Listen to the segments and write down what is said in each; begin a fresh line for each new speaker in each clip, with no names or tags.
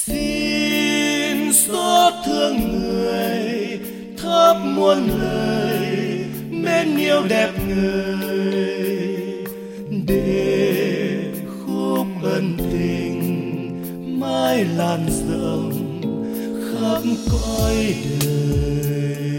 Xin xót thương người thắp muôn lời mến yêu đẹp người, để khúc ân tình mãi lan rộng khắp cõi đời.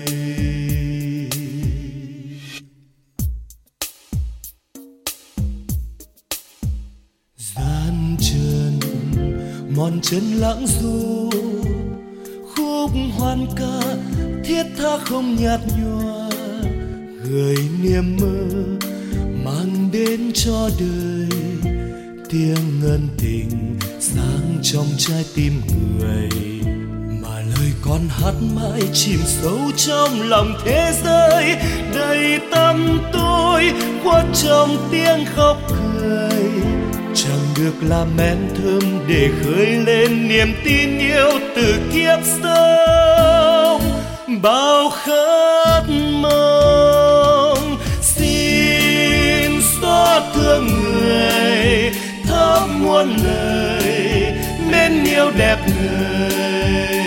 Gian trần mòn chân lãng du, khúc hoan ca thiết tha không nhạt nhòa, gửi niềm mơ mang đến cho đời tiếng ân tình sáng trong trái tim người, mà lời con hát mãi chìm sâu trong lòng thế giới, đầy tâm tôi khuất trong tiếng khóc cười, chẳng được làm men thơm để khơi lên niềm tin yêu từ kiếp sống. Bao khát mong xin xót thương người thắp muôn lời mến yêu đẹp người,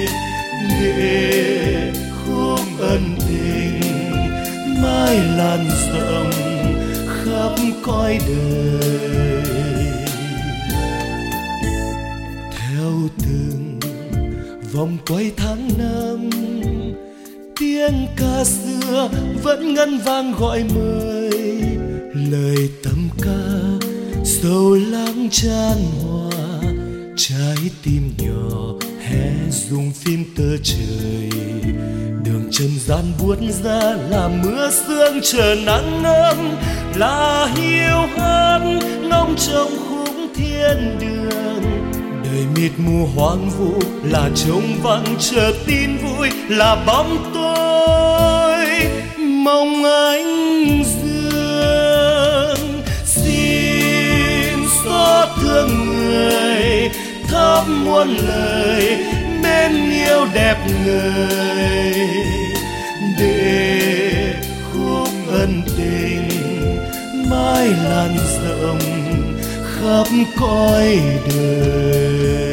để khúc ân tình mãi lan rộng khắp cõi đời. Theo từng vòng quay tháng năm, tiếng ca xưa vẫn ngân vang gọi mời, lời tâm ca sâu lắng chan hòa, trái tim nhỏ hé rung phim tơ trời, đường trần gian buốt ra là mưa sương chờ nắng ấm, là hiu hắt ngóng trong khúc thiên đường, đời mịt mù hoang vu là trống vắng chờ tin vui, là bóng tôi mong ánh dương. Xin xót thương người thắp muôn lời mến yêu đẹp người, để khúc ân tình mãi lan rộng khắp cõi đời.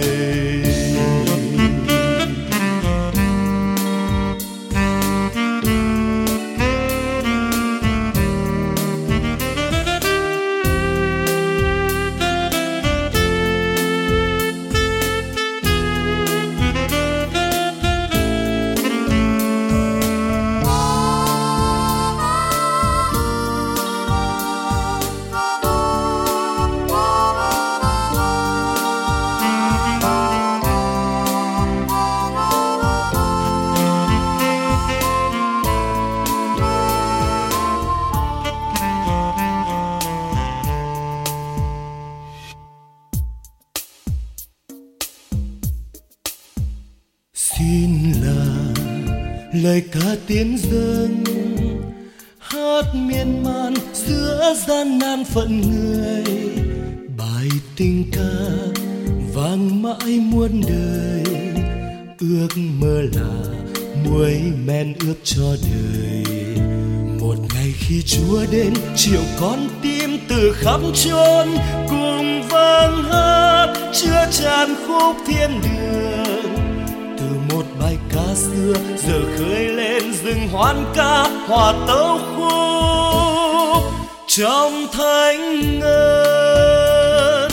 Xin là lời ca tiếng dân hát miên man giữa gian nan phận người, bài tình ca vang mãi muôn đời, ước mơ là muối men ướp cho đời. Một ngày khi Chúa đến triệu con tim từ khắp chốn, cùng vang hát chứa tràn khúc thiên đường. Từ một bài ca xưa giờ khơi lên rừng hoan ca hòa tấu khúc trong thánh ân.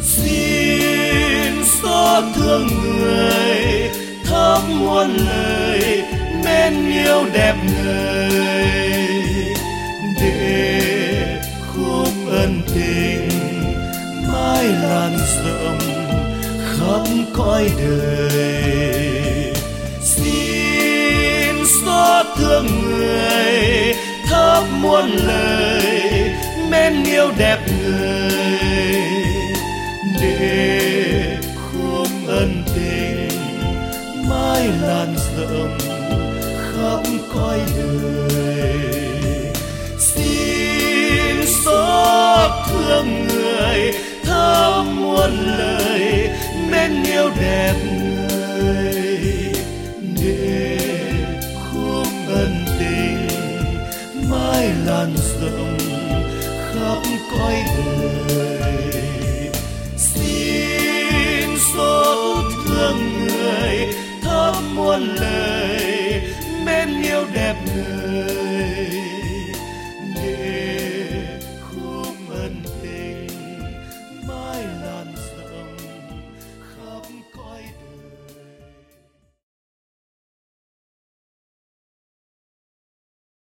Xin xót thương người thắp muôn lời mến yêu đẹp người, để khúc ân tình mãi lan rộng khắp cõi đời. Xin xót thương người thắp muôn lời mến yêu đẹp người, để khúc ân tình mãi lan rộng khắp cõi đời. Xin xót thương người thắp muôn lời mến yêu đẹp người, để khúc ân tình mãi lan rộng khắp cõi đời. Xin xót thương người thơm muôn lời mến yêu đẹp người.